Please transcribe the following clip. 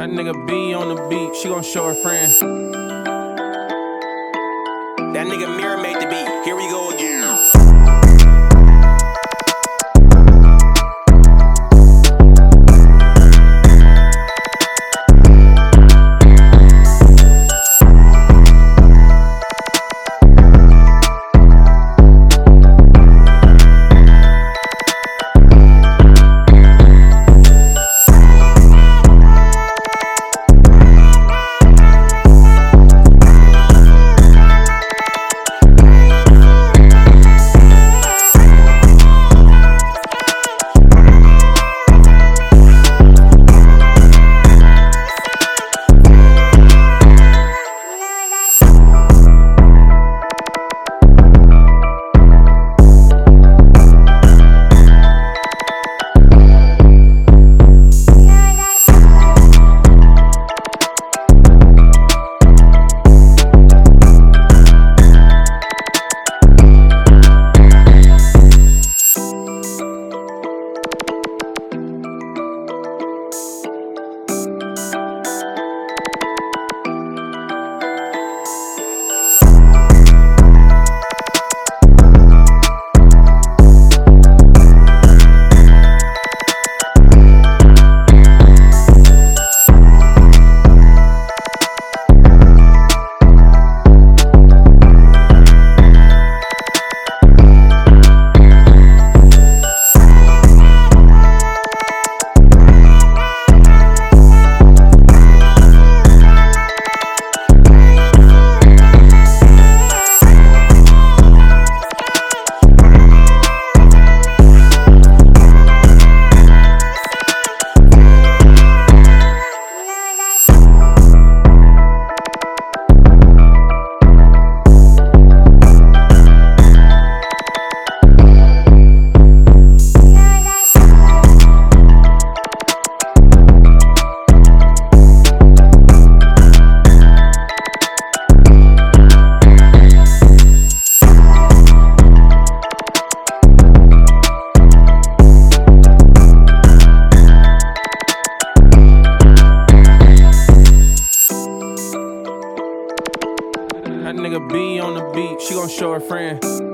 That nigga B on the beat, she gon' show her friend. That nigga Mirror made the beat. Here we go again. That nigga B on the beat, she gon' show her friend.